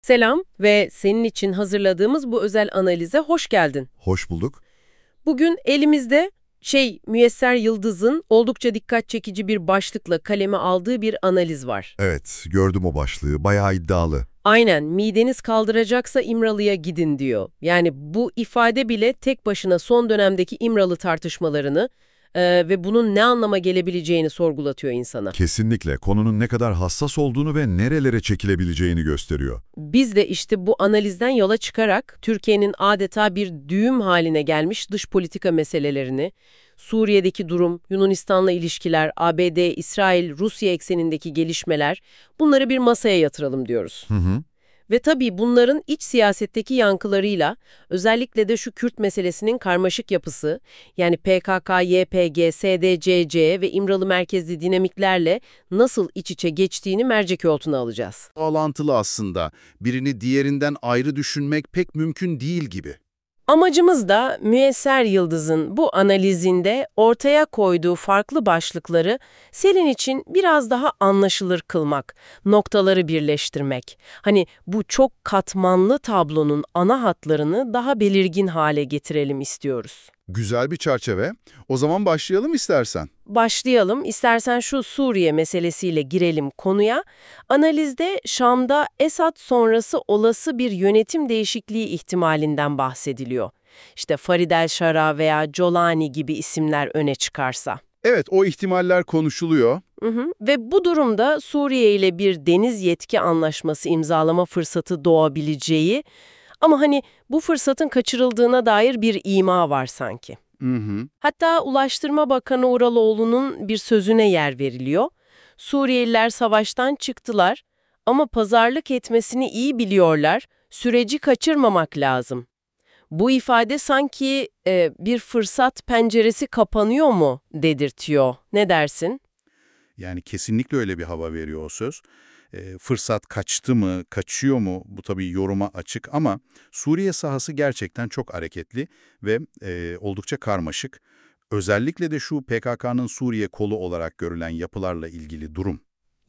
Selam ve senin için hazırladığımız bu özel analize hoş geldin. Hoş bulduk. Bugün elimizde Müyesser Yıldız'ın oldukça dikkat çekici bir başlıkla kaleme aldığı bir analiz var. Evet, gördüm o başlığı. Bayağı iddialı. Aynen, mideniz kaldıracaksa İmralı'ya gidin diyor. Yani bu ifade bile tek başına son dönemdeki İmralı tartışmalarını ve bunun ne anlama gelebileceğini sorgulatıyor insana. Kesinlikle konunun ne kadar hassas olduğunu ve nerelere çekilebileceğini gösteriyor. Biz de işte bu analizden yola çıkarak Türkiye'nin adeta bir düğüm haline gelmiş dış politika meselelerini, Suriye'deki durum, Yunanistan'la ilişkiler, ABD, İsrail, Rusya eksenindeki gelişmeler, bunları bir masaya yatıralım diyoruz. Hı hı. Ve tabii bunların iç siyasetteki yankılarıyla, özellikle de şu Kürt meselesinin karmaşık yapısı, yani PKK, YPG, SDCC ve İmralı merkezli dinamiklerle nasıl iç içe geçtiğini mercek altına alacağız. Bağlantılı aslında. Birini diğerinden ayrı düşünmek pek mümkün değil gibi. Amacımız da Müyesser Yıldız'ın bu analizinde ortaya koyduğu farklı başlıkları senin için biraz daha anlaşılır kılmak, noktaları birleştirmek. Hani bu çok katmanlı tablonun ana hatlarını daha belirgin hale getirelim istiyoruz. Güzel bir çerçeve. O zaman başlayalım istersen. Başlayalım. İstersen şu Suriye meselesiyle girelim konuya. Analizde Şam'da Esad sonrası olası bir yönetim değişikliği ihtimalinden bahsediliyor. İşte Farid el-Şara veya Colani gibi isimler öne çıkarsa. Evet, o ihtimaller konuşuluyor. Ve bu durumda Suriye ile bir deniz yetki anlaşması imzalama fırsatı doğabileceği ama hani bu fırsatın kaçırıldığına dair bir ima var sanki. Hı hı. Hatta Ulaştırma Bakanı Uraloğlu'nun bir sözüne yer veriliyor. Suriyeliler savaştan çıktılar ama pazarlık etmesini iyi biliyorlar, süreci kaçırmamak lazım. Bu ifade sanki bir fırsat penceresi kapanıyor mu dedirtiyor. Ne dersin? Yani kesinlikle öyle bir hava veriyor o söz. Fırsat kaçtı mı, kaçıyor mu? Bu tabii yoruma açık ama Suriye sahası gerçekten çok hareketli ve oldukça karmaşık. Özellikle de şu PKK'nın Suriye kolu olarak görülen yapılarla ilgili durum.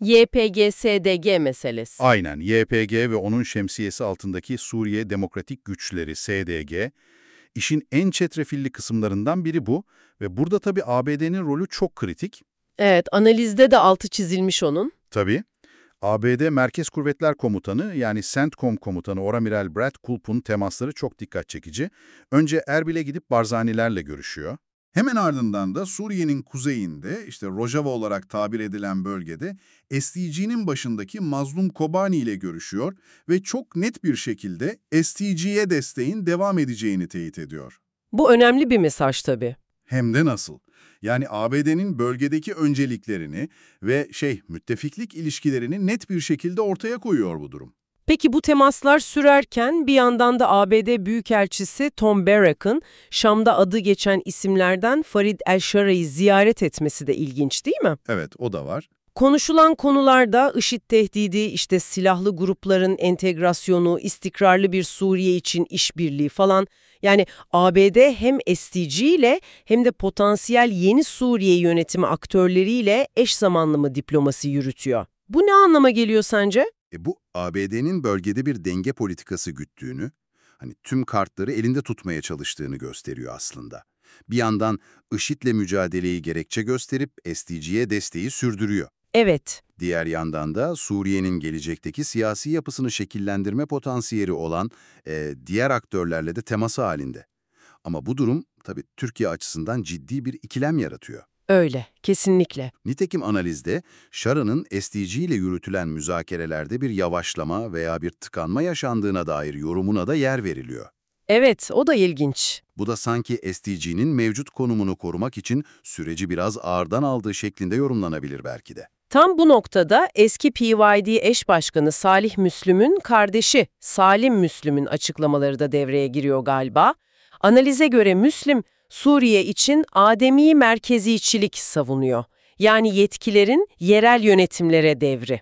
YPG-SDG meselesi. Aynen, YPG ve onun şemsiyesi altındaki Suriye Demokratik Güçleri, SDG, işin en çetrefilli kısımlarından biri bu ve burada tabii ABD'nin rolü çok kritik. Evet, analizde de altı çizilmiş onun. Tabii, ABD Merkez Kuvvetler Komutanı yani CENTCOM Komutanı Oramiral Brad Culp'un temasları çok dikkat çekici. Önce Erbil'e gidip Barzanilerle görüşüyor. Hemen ardından da Suriye'nin kuzeyinde, işte Rojava olarak tabir edilen bölgede SDG'nin başındaki Mazlum Kobani ile görüşüyor ve çok net bir şekilde SDG'ye desteğin devam edeceğini teyit ediyor. Bu önemli bir mesaj tabii. Hem de nasıl? Yani ABD'nin bölgedeki önceliklerini ve müttefiklik ilişkilerini net bir şekilde ortaya koyuyor bu durum. Peki bu temaslar sürerken bir yandan da ABD Büyükelçisi Tom Barrack'ın Şam'da adı geçen isimlerden Farid el-Şara'yı ziyaret etmesi de ilginç değil mi? Evet, o da var. Konuşulan konularda IŞİD tehdidi, işte silahlı grupların entegrasyonu, istikrarlı bir Suriye için işbirliği falan. Yani ABD hem SDG ile hem de potansiyel yeni Suriye yönetimi aktörleriyle eş zamanlı mı diplomasi yürütüyor? Bu ne anlama geliyor sence? Bu ABD'nin bölgede bir denge politikası güttüğünü, hani tüm kartları elinde tutmaya çalıştığını gösteriyor aslında. Bir yandan IŞİD'le mücadeleyi gerekçe gösterip SDG'ye desteği sürdürüyor. Evet. Diğer yandan da Suriye'nin gelecekteki siyasi yapısını şekillendirme potansiyeli olan diğer aktörlerle de teması halinde. Ama bu durum tabii Türkiye açısından ciddi bir ikilem yaratıyor. Öyle, kesinlikle. Nitekim analizde Şara'nın SDG ile yürütülen müzakerelerde bir yavaşlama veya bir tıkanma yaşandığına dair yorumuna da yer veriliyor. Evet, o da ilginç. Bu da sanki SDG'nin mevcut konumunu korumak için süreci biraz ağırdan aldığı şeklinde yorumlanabilir belki de. Tam bu noktada eski PYD eş başkanı Salih Müslüm'ün kardeşi Salim Müslüm'ün açıklamaları da devreye giriyor galiba. Analize göre Müslüm, Suriye için ademi merkezicilik savunuyor. Yani yetkilerin yerel yönetimlere devri.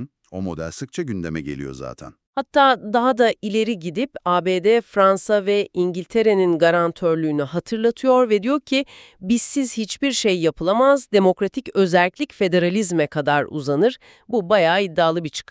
O model sıkça gündeme geliyor zaten. Hatta daha da ileri gidip ABD, Fransa ve İngiltere'nin garantörlüğünü hatırlatıyor ve diyor ki bizsiz hiçbir şey yapılamaz, demokratik özerklik federalizme kadar uzanır. Bu bayağı iddialı bir çıkış.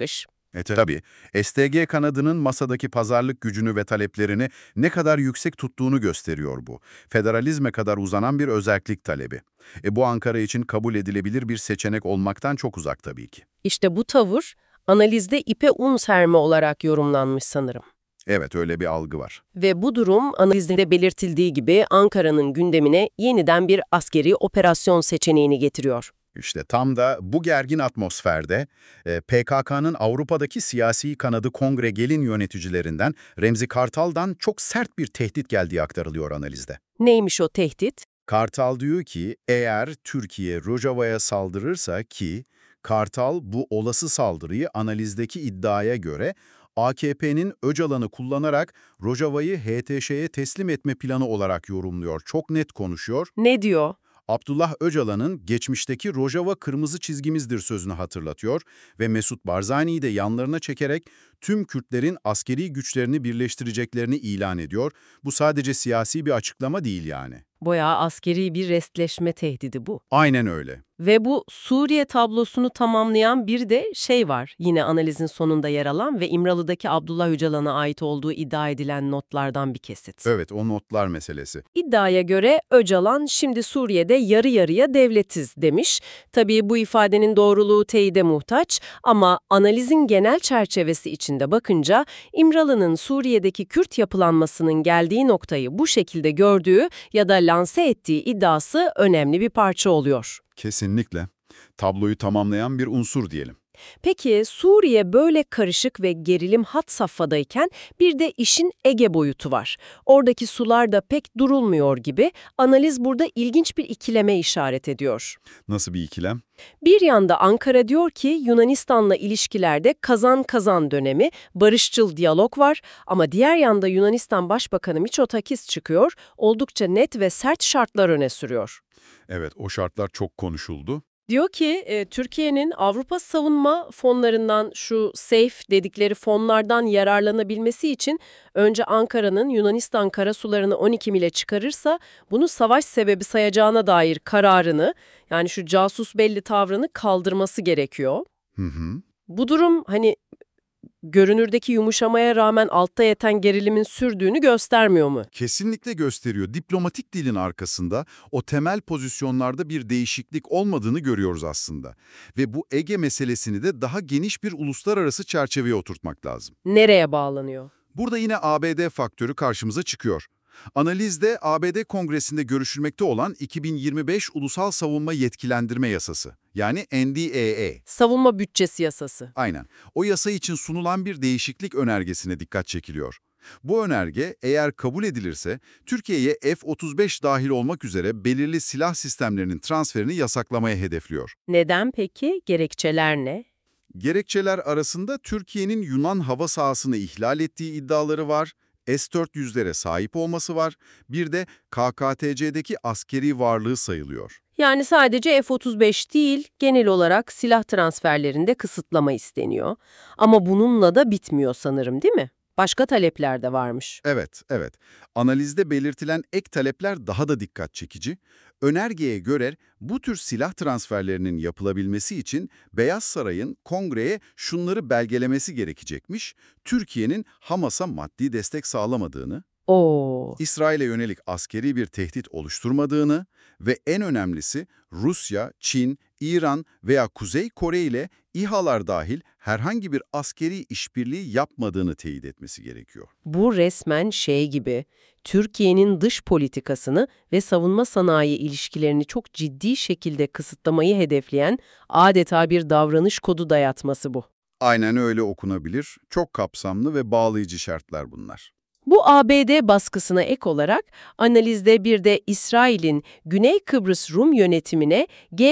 Tabii, STG kanadının masadaki pazarlık gücünü ve taleplerini ne kadar yüksek tuttuğunu gösteriyor bu. Federalizme kadar uzanan bir özerklik talebi. Bu Ankara için kabul edilebilir bir seçenek olmaktan çok uzak tabii ki. İşte bu tavır analizde ipe un serme olarak yorumlanmış sanırım. Evet, öyle bir algı var. Ve bu durum analizde belirtildiği gibi Ankara'nın gündemine yeniden bir askeri operasyon seçeneğini getiriyor. İşte tam da bu gergin atmosferde PKK'nın Avrupa'daki siyasi kanadı Kongre Gelin yöneticilerinden Remzi Kartal'dan çok sert bir tehdit geldiği aktarılıyor analizde. Neymiş o tehdit? Kartal diyor ki eğer Türkiye Rojava'ya saldırırsa ki Kartal bu olası saldırıyı analizdeki iddiaya göre AKP'nin Öcalan'ı kullanarak Rojava'yı HTŞ'ye teslim etme planı olarak yorumluyor. Çok net konuşuyor. Ne diyor? Abdullah Öcalan'ın geçmişteki Rojava kırmızı çizgimizdir sözünü hatırlatıyor ve Mesut Barzani'yi de yanlarına çekerek tüm Kürtlerin askeri güçlerini birleştireceklerini ilan ediyor. Bu sadece siyasi bir açıklama değil yani. Bayağı askeri bir restleşme tehdidi bu. Aynen öyle. Ve bu Suriye tablosunu tamamlayan bir de şey var, yine analizin sonunda yer alan ve İmralı'daki Abdullah Öcalan'a ait olduğu iddia edilen notlardan bir kesit. Evet, o notlar meselesi. İddiaya göre Öcalan şimdi Suriye'de yarı yarıya devletiz demiş. Tabii bu ifadenin doğruluğu teyide muhtaç ama analizin genel çerçevesi içinde bakınca İmralı'nın Suriye'deki Kürt yapılanmasının geldiği noktayı bu şekilde gördüğü ya da lanse ettiği iddiası önemli bir parça oluyor. Kesinlikle. Tabloyu tamamlayan bir unsur diyelim. Peki Suriye böyle karışık ve gerilim had safhadayken bir de işin Ege boyutu var. Oradaki sular da pek durulmuyor gibi. Analiz burada ilginç bir ikileme işaret ediyor. Nasıl bir ikilem? Bir yanda Ankara diyor ki Yunanistan'la ilişkilerde kazan-kazan dönemi, barışçıl diyalog var ama diğer yanda Yunanistan Başbakanı Mitsotakis çıkıyor, oldukça net ve sert şartlar öne sürüyor. Evet, o şartlar çok konuşuldu. Diyor ki Türkiye'nin Avrupa savunma fonlarından şu SAFE dedikleri fonlardan yararlanabilmesi için önce Ankara'nın Yunanistan karasularını 12 mile çıkarırsa bunu savaş sebebi sayacağına dair kararını yani şu casus belli tavrını kaldırması gerekiyor. Hı hı. Bu durum hani görünürdeki yumuşamaya rağmen altta yatan gerilimin sürdüğünü göstermiyor mu? Kesinlikle gösteriyor. Diplomatik dilin arkasında o temel pozisyonlarda bir değişiklik olmadığını görüyoruz aslında. Ve bu Ege meselesini de daha geniş bir uluslararası çerçeveye oturtmak lazım. Nereye bağlanıyor? Burada yine ABD faktörü karşımıza çıkıyor. Analizde ABD Kongresi'nde görüşülmekte olan 2025 Ulusal Savunma Yetkilendirme Yasası, yani NDAA. Savunma bütçesi yasası. Aynen. O yasa için sunulan bir değişiklik önergesine dikkat çekiliyor. Bu önerge eğer kabul edilirse Türkiye'ye F-35 dahil olmak üzere belirli silah sistemlerinin transferini yasaklamaya hedefliyor. Neden peki? Gerekçeler ne? Gerekçeler arasında Türkiye'nin Yunan hava sahasını ihlal ettiği iddiaları var, S-400'lere sahip olması var, bir de KKTC'deki askeri varlığı sayılıyor. Yani sadece F-35 değil, genel olarak silah transferlerinde kısıtlama isteniyor. Ama bununla da bitmiyor sanırım, değil mi? Başka talepler de varmış. Evet, evet. Analizde belirtilen ek talepler daha da dikkat çekici. Önergeye göre bu tür silah transferlerinin yapılabilmesi için Beyaz Saray'ın Kongre'ye şunları belgelemesi gerekecekmiş: Türkiye'nin Hamas'a maddi destek sağlamadığını, Oo. İsrail'e yönelik askeri bir tehdit oluşturmadığını ve en önemlisi Rusya, Çin, İran veya Kuzey Kore ile İHA'lar dahil herhangi bir askeri işbirliği yapmadığını teyit etmesi gerekiyor. Bu resmen şey gibi, Türkiye'nin dış politikasını ve savunma sanayi ilişkilerini çok ciddi şekilde kısıtlamayı hedefleyen adeta bir davranış kodu dayatması bu. Aynen öyle okunabilir. Çok kapsamlı ve bağlayıcı şartlar bunlar. Bu ABD baskısına ek olarak analizde bir de İsrail'in Güney Kıbrıs Rum yönetimine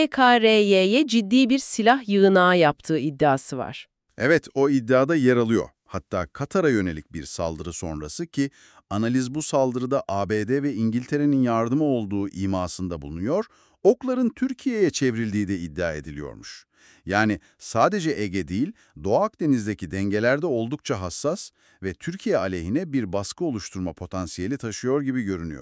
GKRY'ye ciddi bir silah yığınağı yaptığı iddiası var. Evet, o iddiada yer alıyor. Hatta Katar'a yönelik bir saldırı sonrası ki analiz bu saldırıda ABD ve İngiltere'nin yardımı olduğu imasında bulunuyor, okların Türkiye'ye çevrildiği de iddia ediliyormuş. Yani sadece Ege değil, Doğu Akdeniz'deki dengelerde oldukça hassas ve Türkiye aleyhine bir baskı oluşturma potansiyeli taşıyor gibi görünüyor.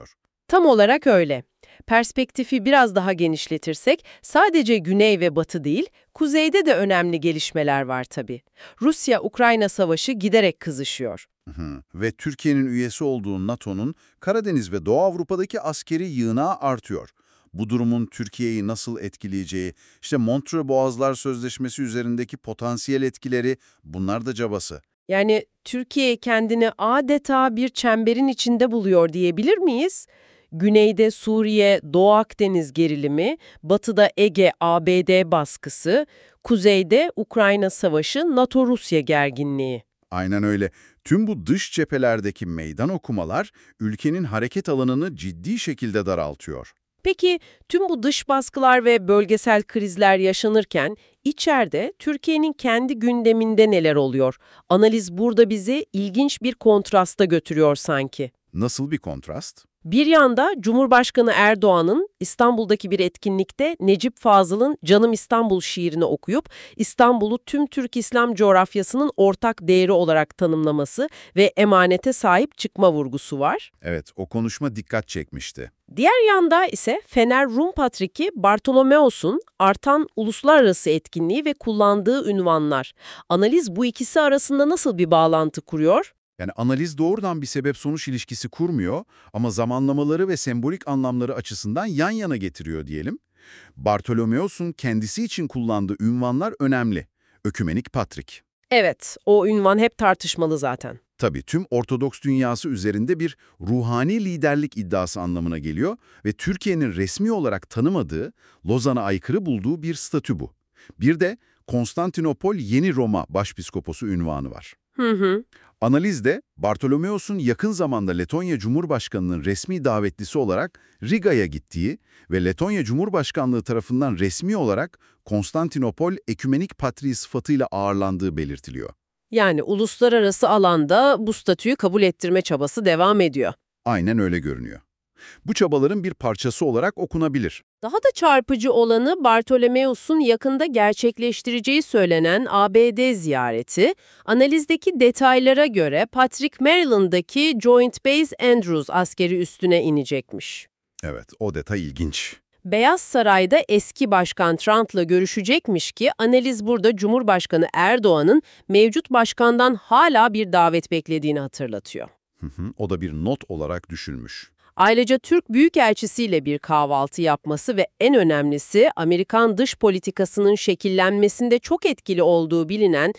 Tam olarak öyle. Perspektifi biraz daha genişletirsek sadece güney ve batı değil, kuzeyde de önemli gelişmeler var tabii. Rusya-Ukrayna savaşı giderek kızışıyor. Ve Türkiye'nin üyesi olduğu NATO'nun Karadeniz ve Doğu Avrupa'daki askeri yığınağı artıyor. Bu durumun Türkiye'yi nasıl etkileyeceği, işte Montreux Boğazlar Sözleşmesi üzerindeki potansiyel etkileri, bunlar da cabası. Yani Türkiye kendini adeta bir çemberin içinde buluyor diyebilir miyiz? Güneyde Suriye, Doğu Akdeniz gerilimi, batıda Ege, ABD baskısı, kuzeyde Ukrayna savaşı, NATO-Rusya gerginliği. Aynen öyle. Tüm bu dış cephelerdeki meydan okumalar ülkenin hareket alanını ciddi şekilde daraltıyor. Peki tüm bu dış baskılar ve bölgesel krizler yaşanırken içeride Türkiye'nin kendi gündeminde neler oluyor? Analiz burada bizi ilginç bir kontrasta götürüyor sanki. Nasıl bir kontrast? Bir yanda Cumhurbaşkanı Erdoğan'ın İstanbul'daki bir etkinlikte Necip Fazıl'ın Canım İstanbul şiirini okuyup İstanbul'u tüm Türk İslam coğrafyasının ortak değeri olarak tanımlaması ve emanete sahip çıkma vurgusu var. Evet, o konuşma dikkat çekmişti. Diğer yanda ise Fener Rum Patriki Bartolomeos'un artan uluslararası etkinliği ve kullandığı ünvanlar. Analiz bu ikisi arasında nasıl bir bağlantı kuruyor? Yani analiz doğrudan bir sebep-sonuç ilişkisi kurmuyor ama zamanlamaları ve sembolik anlamları açısından yan yana getiriyor diyelim. Bartolomeos'un kendisi için kullandığı ünvanlar önemli. Ökümenik Patrik. Evet, o ünvan hep tartışmalı zaten. Tabii tüm Ortodoks dünyası üzerinde bir ruhani liderlik iddiası anlamına geliyor ve Türkiye'nin resmi olarak tanımadığı, Lozan'a aykırı bulduğu bir statü bu. Bir de Konstantinopol Yeni Roma Başpiskoposu ünvanı var. Hı. Analizde Bartolomeos'un yakın zamanda Letonya Cumhurbaşkanı'nın resmi davetlisi olarak Riga'ya gittiği ve Letonya Cumhurbaşkanlığı tarafından resmi olarak Konstantinopol Ekümenik Patriği sıfatıyla ağırlandığı belirtiliyor. Yani uluslararası alanda bu statüyü kabul ettirme çabası devam ediyor. Aynen öyle görünüyor. Bu çabaların bir parçası olarak okunabilir. Daha da çarpıcı olanı Bartolomeos'un yakında gerçekleştireceği söylenen ABD ziyareti, analizdeki detaylara göre Patrick Maryland'daki Joint Base Andrews askeri üssüne inecekmiş. Evet, o detay ilginç. Beyaz Saray'da eski başkan Trump'la görüşecekmiş ki analiz burada Cumhurbaşkanı Erdoğan'ın mevcut başkandan hala bir davet beklediğini hatırlatıyor. O da bir not olarak düşülmüş. Ayrıca Türk Büyükelçisiyle bir kahvaltı yapması ve en önemlisi Amerikan dış politikasının şekillenmesinde çok etkili olduğu bilinen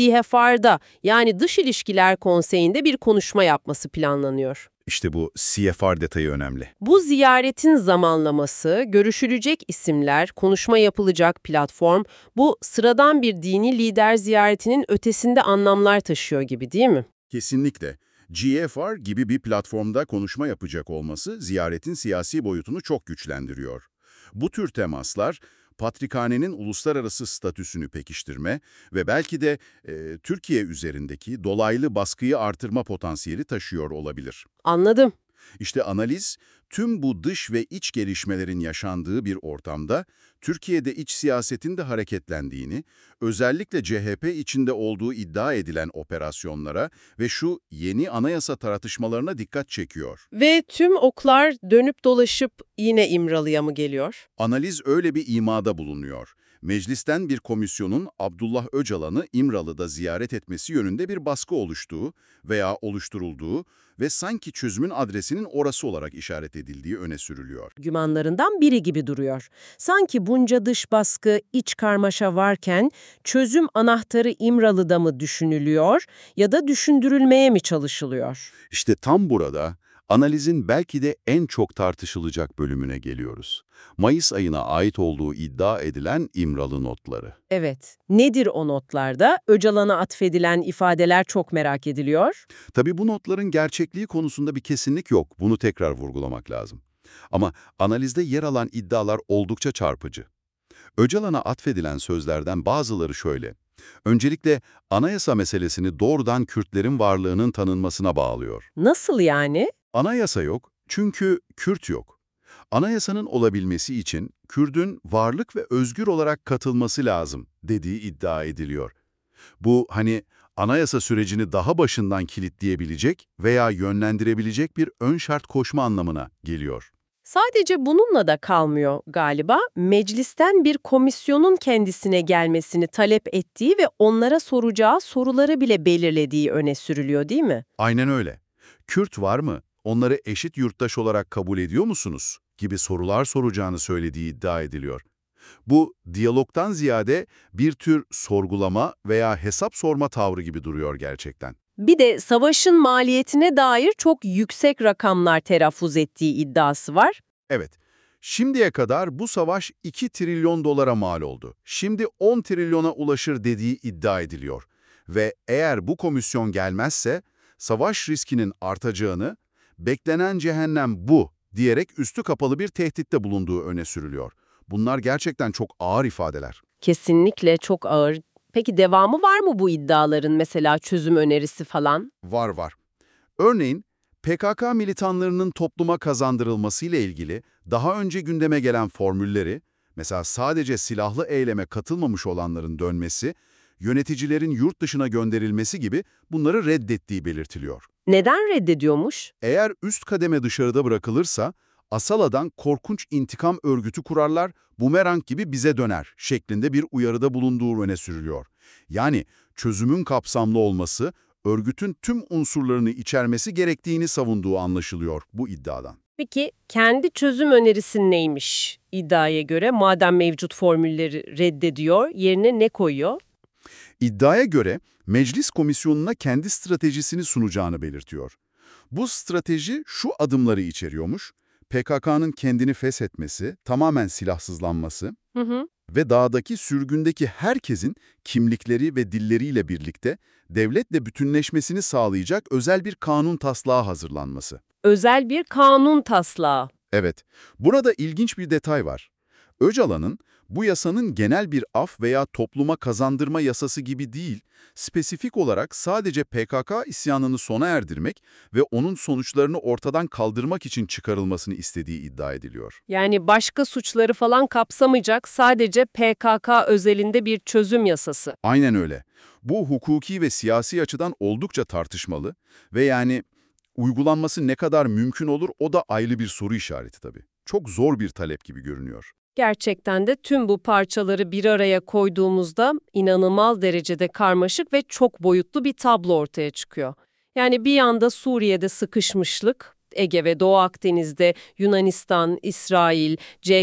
CFR'da yani Dış İlişkiler Konseyi'nde bir konuşma yapması planlanıyor. İşte bu CFR detayı önemli. Bu ziyaretin zamanlaması, görüşülecek isimler, konuşma yapılacak platform, bu sıradan bir dini lider ziyaretinin ötesinde anlamlar taşıyor gibi değil mi? Kesinlikle. GFR gibi bir platformda konuşma yapacak olması ziyaretin siyasi boyutunu çok güçlendiriyor. Bu tür temaslar, Patrikhane'nin uluslararası statüsünü pekiştirme ve belki de Türkiye üzerindeki dolaylı baskıyı artırma potansiyeli taşıyor olabilir. Anladım. İşte analiz, tüm bu dış ve iç gelişmelerin yaşandığı bir ortamda Türkiye'de iç siyasetin de hareketlendiğini, özellikle CHP içinde olduğu iddia edilen operasyonlara ve şu yeni anayasa tartışmalarına dikkat çekiyor. Ve tüm oklar dönüp dolaşıp yine İmralı'ya mı geliyor? Analiz öyle bir imada bulunuyor. Meclisten bir komisyonun Abdullah Öcalan'ı İmralı'da ziyaret etmesi yönünde bir baskı oluştuğu veya oluşturulduğu ve sanki çözümün adresinin orası olarak işaret edildiği öne sürülüyor. Argümanlarından biri gibi duruyor. Sanki bunca dış baskı, iç karmaşa varken çözüm anahtarı İmralı'da mı düşünülüyor ya da düşündürülmeye mi çalışılıyor? İşte tam burada analizin belki de en çok tartışılacak bölümüne geliyoruz. Mayıs ayına ait olduğu iddia edilen İmralı notları. Evet. Nedir o notlarda? Öcalan'a atfedilen ifadeler çok merak ediliyor. Tabii bu notların gerçekliği konusunda bir kesinlik yok. Bunu tekrar vurgulamak lazım. Ama analizde yer alan iddialar oldukça çarpıcı. Öcalan'a atfedilen sözlerden bazıları şöyle. Öncelikle anayasa meselesini doğrudan Kürtlerin varlığının tanınmasına bağlıyor. Nasıl yani? Anayasa yok çünkü Kürt yok. Anayasanın olabilmesi için Kürt'ün varlık ve özgür olarak katılması lazım dediği iddia ediliyor. Bu hani anayasa sürecini daha başından kilitleyebilecek veya yönlendirebilecek bir ön şart koşma anlamına geliyor. Sadece bununla da kalmıyor galiba. Meclisten bir komisyonun kendisine gelmesini talep ettiği ve onlara soracağı soruları bile belirlediği öne sürülüyor, değil mi? Aynen öyle. Kürt var mı? Onları eşit yurttaş olarak kabul ediyor musunuz? Gibi sorular soracağını söylediği iddia ediliyor. Bu, diyalogtan ziyade bir tür sorgulama veya hesap sorma tavrı gibi duruyor gerçekten. Bir de savaşın maliyetine dair çok yüksek rakamlar telaffuz ettiği iddiası var. Evet, şimdiye kadar bu savaş 2 trilyon dolara mal oldu. Şimdi 10 trilyona ulaşır dediği iddia ediliyor. Ve eğer bu komisyon gelmezse, savaş riskinin artacağını, beklenen cehennem bu diyerek üstü kapalı bir tehditte bulunduğu öne sürülüyor. Bunlar gerçekten çok ağır ifadeler. Kesinlikle çok ağır. Peki devamı var mı bu iddiaların, mesela çözüm önerisi falan? Var. Örneğin, PKK militanlarının topluma kazandırılmasıyla ilgili daha önce gündeme gelen formülleri, mesela sadece silahlı eyleme katılmamış olanların dönmesi, yöneticilerin yurt dışına gönderilmesi gibi bunları reddettiği belirtiliyor. Neden reddediyormuş? Eğer üst kademe dışarıda bırakılırsa, Asala'dan korkunç intikam örgütü kurarlar, bumerang gibi bize döner şeklinde bir uyarıda bulunduğu öne sürülüyor. Yani çözümün kapsamlı olması, örgütün tüm unsurlarını içermesi gerektiğini savunduğu anlaşılıyor bu iddiadan. Peki kendi çözüm önerisi neymiş iddiaya göre? Madem mevcut formülleri reddediyor, yerine ne koyuyor? İddiaya göre meclis komisyonuna kendi stratejisini sunacağını belirtiyor. Bu strateji şu adımları içeriyormuş: PKK'nın kendini feshetmesi, tamamen silahsızlanması ve dağdaki sürgündeki herkesin kimlikleri ve dilleriyle birlikte devletle bütünleşmesini sağlayacak özel bir kanun taslağı hazırlanması. Özel bir kanun taslağı. Evet, burada ilginç bir detay var. Öcalan'ın bu yasanın genel bir af veya topluma kazandırma yasası gibi değil, spesifik olarak sadece PKK isyanını sona erdirmek ve onun sonuçlarını ortadan kaldırmak için çıkarılmasını istediği iddia ediliyor. Yani başka suçları falan kapsamayacak, sadece PKK özelinde bir çözüm yasası. Aynen öyle. Bu hukuki ve siyasi açıdan oldukça tartışmalı ve yani uygulanması ne kadar mümkün olur o da ayrı bir soru işareti tabii. Çok zor bir talep gibi görünüyor. Gerçekten de tüm bu parçaları bir araya koyduğumuzda inanılmaz derecede karmaşık ve çok boyutlu bir tablo ortaya çıkıyor. Yani bir yanda Suriye'de sıkışmışlık, Ege ve Doğu Akdeniz'de Yunanistan, İsrail,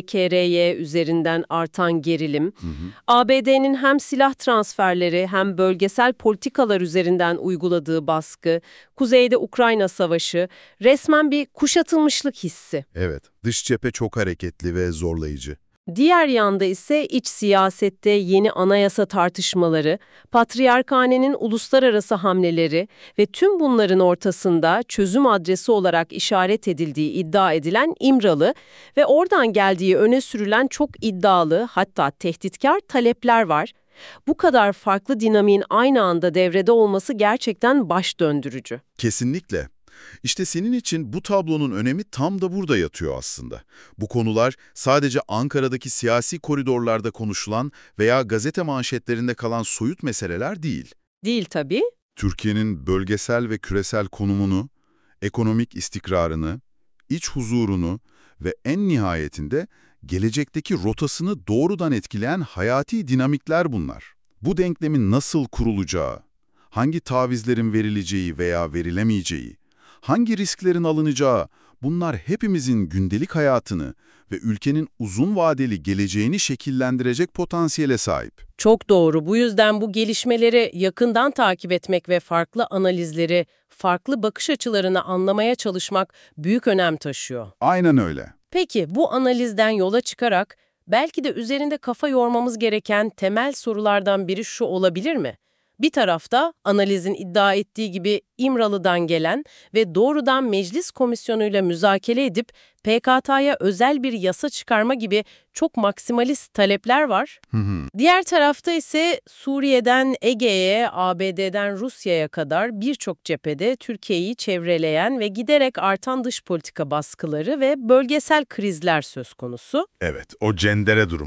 CKRY üzerinden artan gerilim, ABD'nin hem silah transferleri hem bölgesel politikalar üzerinden uyguladığı baskı, kuzeyde Ukrayna savaşı, resmen bir kuşatılmışlık hissi. Evet, dış cephe çok hareketli ve zorlayıcı. Diğer yanda ise iç siyasette yeni anayasa tartışmaları, Patriarkhane'nin uluslararası hamleleri ve tüm bunların ortasında çözüm adresi olarak işaret edildiği iddia edilen İmralı ve oradan geldiği öne sürülen çok iddialı, hatta tehditkar talepler var. Bu kadar farklı dinamiğin aynı anda devrede olması gerçekten baş döndürücü. Kesinlikle. İşte senin için bu tablonun önemi tam da burada yatıyor aslında. Bu konular sadece Ankara'daki siyasi koridorlarda konuşulan veya gazete manşetlerinde kalan soyut meseleler değil. Değil tabii. Türkiye'nin bölgesel ve küresel konumunu, ekonomik istikrarını, iç huzurunu ve en nihayetinde gelecekteki rotasını doğrudan etkileyen hayati dinamikler bunlar. Bu denklemin nasıl kurulacağı, hangi tavizlerin verileceği veya verilemeyeceği, hangi risklerin alınacağı, bunlar hepimizin gündelik hayatını ve ülkenin uzun vadeli geleceğini şekillendirecek potansiyele sahip. Çok doğru. Bu yüzden bu gelişmeleri yakından takip etmek ve farklı analizleri, farklı bakış açılarını anlamaya çalışmak büyük önem taşıyor. Aynen öyle. Peki bu analizden yola çıkarak belki de üzerinde kafa yormamız gereken temel sorulardan biri şu olabilir mi? Bir tarafta analizin iddia ettiği gibi İmralı'dan gelen ve doğrudan meclis komisyonuyla müzakere edip PKK'ya özel bir yasa çıkarma gibi çok maksimalist talepler var. Diğer tarafta ise Suriye'den Ege'ye, ABD'den Rusya'ya kadar birçok cephede Türkiye'yi çevreleyen ve giderek artan dış politika baskıları ve bölgesel krizler söz konusu. Evet, o cendere durumu.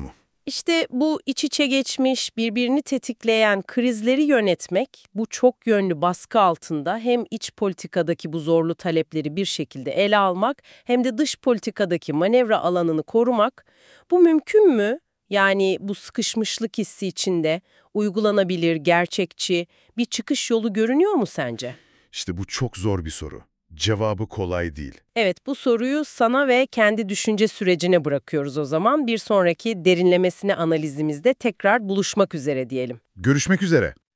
İşte bu iç içe geçmiş, birbirini tetikleyen krizleri yönetmek, bu çok yönlü baskı altında hem iç politikadaki bu zorlu talepleri bir şekilde ele almak, hem de dış politikadaki manevra alanını korumak, bu mümkün mü? Yani bu sıkışmışlık hissi içinde uygulanabilir, gerçekçi bir çıkış yolu görünüyor mu sence? İşte bu çok zor bir soru. Cevabı kolay değil. Evet, bu soruyu sana ve kendi düşünce sürecine bırakıyoruz o zaman. Bir sonraki derinlemesine analizimizde tekrar buluşmak üzere diyelim. Görüşmek üzere.